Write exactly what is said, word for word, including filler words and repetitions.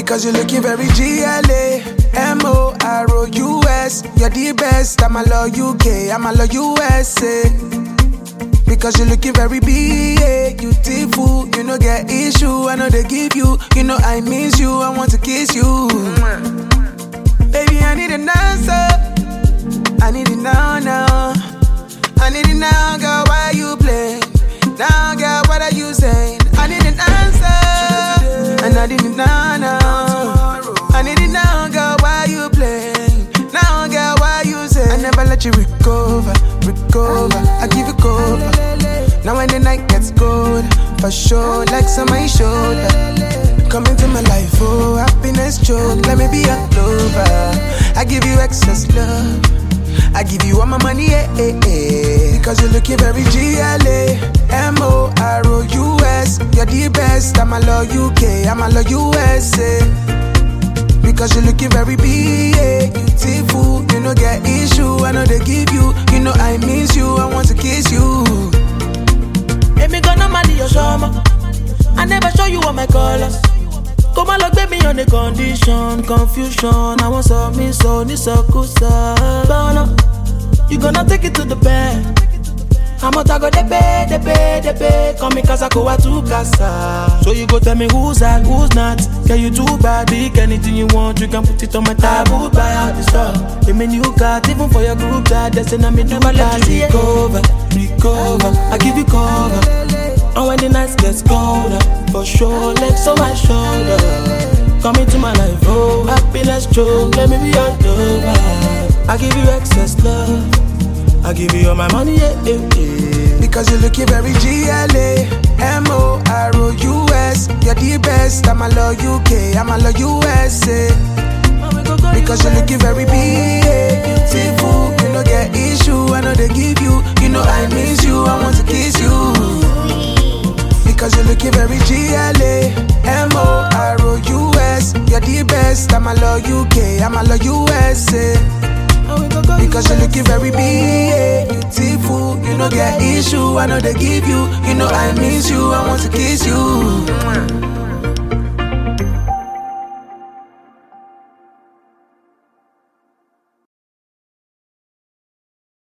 Because you're looking very G L A M O R O U S. You're the best, I'm a law U K, I'm a law U S A. Because you're looking very B A, beautiful, you know get issue, I know they give you, you know I miss you, I want to kiss you. Baby, I need an answer, I need it now, now. I need it now, girl, why you play? Now, girl, what are you saying? I need an answer, and I need it now, now. I need it now, girl, why you play? Now, girl, why you say? I never let you recover, recover. I give you cover. Now when the night gets cold, for sure, like on my shoulder. Come into my life, oh, happiness choke. Let me be a clover. I give you excess love. I give you all my money, eh, eh, eh. Because you're looking very G L A M O R O U S. You're the best, I'm a law U K, I'm a law U S A. Because you're looking very B A, beautiful, you know get issue, I know they give you, you know I miss you, I want to kiss you. Baby, gonna marry your summer. I never show you all my colors. Come on, look, baby, on the condition, confusion. I want some me so ni so kusa. You gonna take it to the bed. I'm out to go de pay, de pay, de pay. Come in casa, go out to casa. So you go tell me who's that, who's not. Can you do bad, big anything you want, you can put it on my taboo. Buy out the stuff. Give me new card, even for your group chat. That's in a me do let you recover, recover. I give you cover. And when the nights gets colder, for sure, legs on my shoulder. Come into my life, oh, happiness choke. Let me be your lover. I give you excess love. I give you all my money, yeah, yeah, yeah. Because you're looking very G L A M O R O U S. You're the best, I'm a law U K, I'm a law U S A. Because you're looking very B A, beautiful, you know get issue, I know they give you, you know I miss you, I want to kiss you. Because you're looking very G L A M O R O U S. You're the best, I'm a law U K, I'm a law U S A. Because you're looking very B A, beautiful, you know get issue, I know they give you, you know I miss you, I want to kiss you.